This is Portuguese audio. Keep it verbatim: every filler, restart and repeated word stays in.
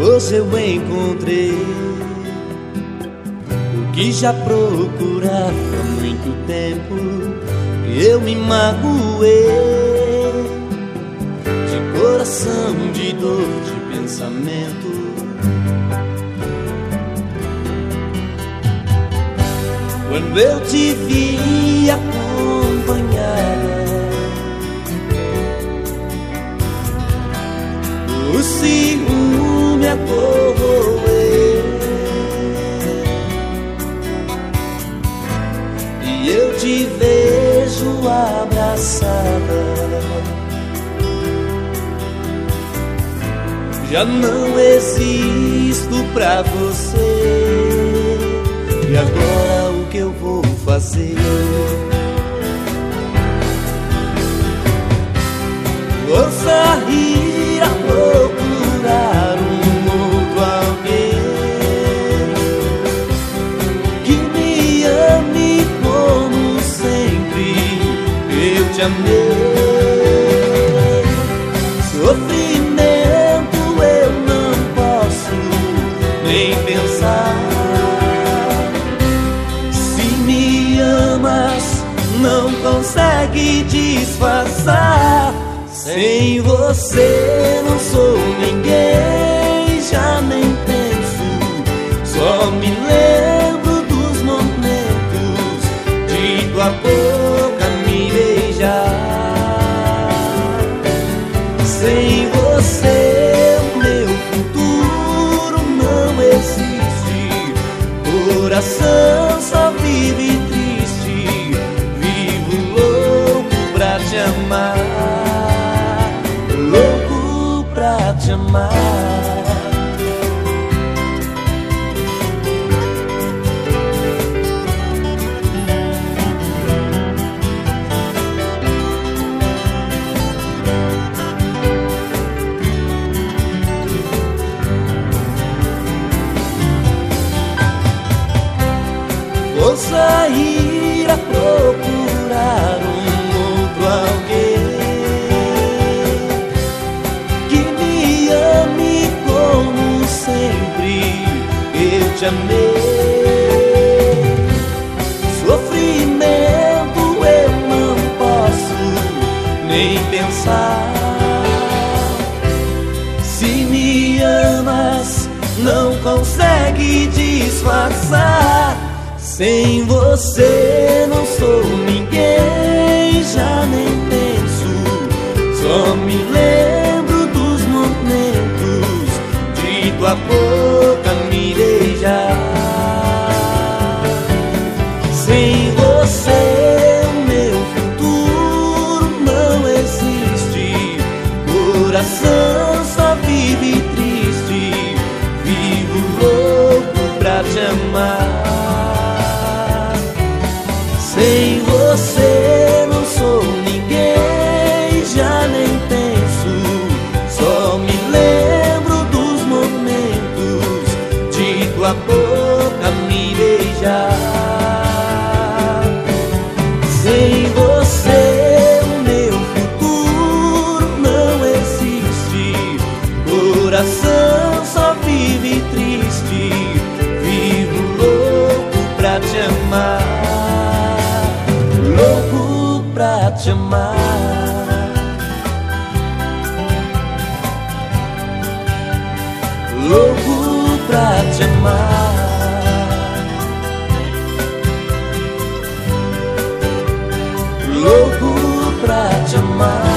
Hoje eu encontrei o que já procurava há muito tempo. Eu me magoei de coração, de dor, de pensamento. Quando eu te vi acompanhada, o ciúme acorroeu e eu te vejo abraçada. Já não existo pra você. E agora o que eu vou fazer? Vou sair a procurar um outro alguém que me ame como sempre eu te amei. Sofrimento eu não posso nem pensar. Não consegue disfarçar. Sem você não sou ninguém, já nem penso, só me lembro dos momentos de tua boca me beijar. Sem você o meu futuro não existe. Coração só vive te amar, louco pra te amar. Vou sair a procurar um alguém que me ame como sempre eu te amei. Sofrimento eu não posso nem pensar. Se me amas não consegue disfarçar. Sem você não sou ninguém, já nem penso, só me lembro dos momentos de tua boca me beijar. Sem você o meu futuro não existe. Coração só vive triste, vivo louco pra te amar. Sem você não sou ninguém, já nem penso, só me lembro dos momentos de tua boca me beijar. Sem você o meu futuro não existe. Coração só vive triste, vivo louco pra te amar. Louco pra te amar. Louco pra te amar. Louco pra te amar.